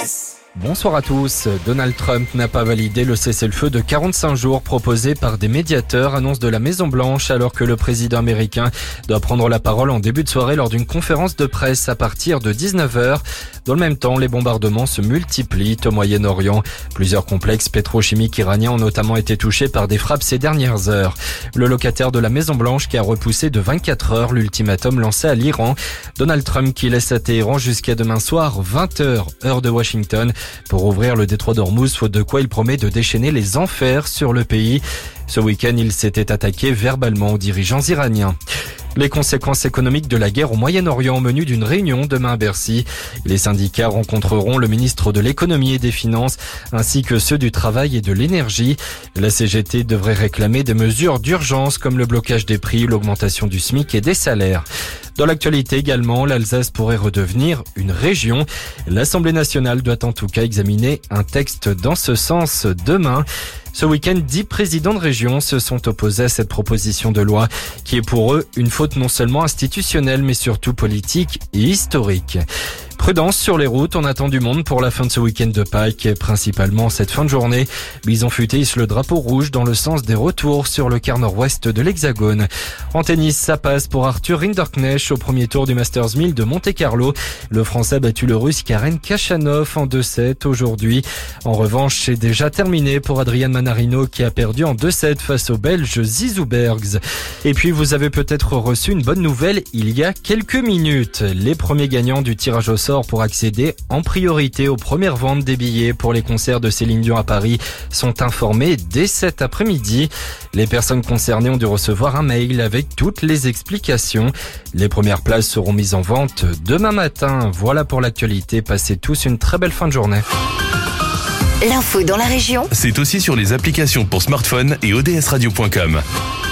Express. Bonsoir à tous. Donald Trump n'a pas validé le cessez-le-feu de 45 jours proposé par des médiateurs, annonce de la Maison-Blanche, alors que le président américain doit prendre la parole en début de soirée lors d'une conférence de presse à partir de 19h. Dans le même temps, les bombardements se multiplient au Moyen-Orient. Plusieurs complexes pétrochimiques iraniens ont notamment été touchés par des frappes ces dernières heures. Le locataire de la Maison-Blanche qui a repoussé de 24 heures l'ultimatum lancé à l'Iran. Donald Trump qui laisse à Téhéran jusqu'à demain soir, 20h, heure de Washington, pour ouvrir le détroit d'Ormuz, faute de quoi il promet de déchaîner les enfers sur le pays. Ce week-end, il s'était attaqué verbalement aux dirigeants iraniens. Les conséquences économiques de la guerre au Moyen-Orient au menu d'une réunion demain à Bercy. Les syndicats rencontreront le ministre de l'économie et des finances ainsi que ceux du travail et de l'énergie. La CGT devrait réclamer des mesures d'urgence comme le blocage des prix, l'augmentation du SMIC et des salaires. Dans l'actualité également, l'Alsace pourrait redevenir une région. L'Assemblée nationale doit en tout cas examiner un texte dans ce sens demain. Ce week-end, 10 présidents de région se sont opposés à cette proposition de loi qui est pour eux une faute non seulement institutionnelle mais surtout politique et historique. Prudence sur les routes, on attend du monde pour la fin de ce week-end de Pâques, principalement cette fin de journée. Bison Futé hisse le drapeau rouge dans le sens des retours sur le quart nord-ouest de l'Hexagone. En tennis, ça passe pour Arthur Rinderknecht au premier tour du Masters 1000 de Monte-Carlo. Le Français a battu le Russe Karen Khachanov en 2-7 aujourd'hui. En revanche, c'est déjà terminé pour Adrian Manarino qui a perdu en 2-7 face au Belge Zizou Bergs. Et puis, vous avez peut-être reçu une bonne nouvelle il y a quelques minutes. Les premiers gagnants du tirage au sort pour accéder en priorité aux premières ventes des billets pour les concerts de Céline Dion à Paris sont informés dès cet après-midi. Les personnes concernées ont dû recevoir un mail avec toutes les explications. Les premières places seront mises en vente demain matin. Voilà pour l'actualité. Passez tous une très belle fin de journée. L'info dans la région, c'est aussi sur les applications pour smartphone et odsradio.com.